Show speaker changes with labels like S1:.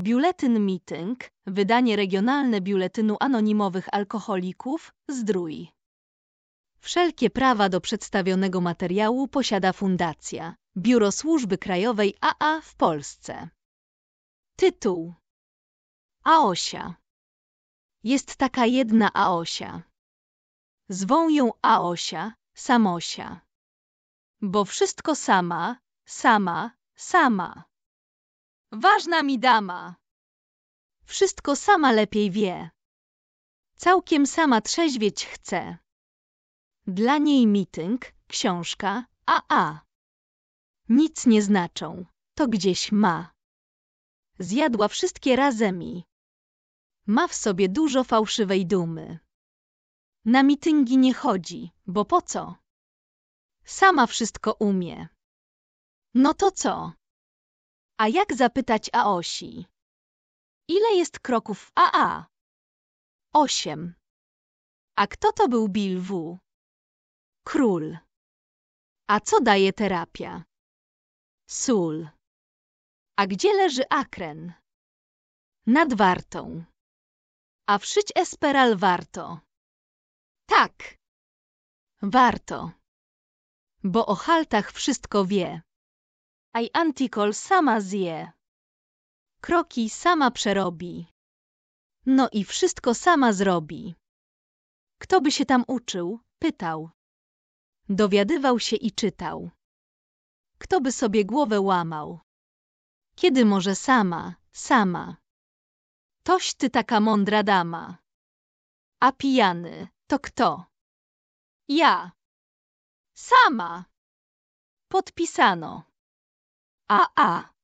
S1: Biuletyn Meeting, wydanie regionalne Biuletynu Anonimowych Alkoholików, Zdrój. Wszelkie prawa do przedstawionego materiału posiada Fundacja Biuro Służby Krajowej AA w Polsce. Tytuł: Aosia. Jest taka jedna Aosia. Zwą ją Aosia, Samosia. Bo wszystko sama, sama, sama. Ważna mi dama. Wszystko sama lepiej wie. Całkiem sama trzeźwieć chce. Dla niej meeting, książka, AA. Nic nie znaczą, to gdzieś ma. Zjadła wszystkie razem. Ma w sobie dużo fałszywej dumy. Na mityngi nie chodzi, bo po co? Sama wszystko umie. No to co? A jak zapytać Aosi? Ile jest kroków w AA? 8. A kto to był Bill W? Król. A co daje terapia? Sól. A gdzie leży Akren? Nad Wartą. A wszyć Esperal warto. Tak. Warto. Bo o haltach wszystko wie. A i Antikol sama zje. Kroki sama przerobi. No i wszystko sama zrobi. Kto by się tam uczył? Pytał. Dowiadywał się i czytał. Kto by sobie głowę łamał? Kiedy może sama, sama? Toś ty taka mądra dama. A pijany to kto? Ja. Sama. Podpisano. AA.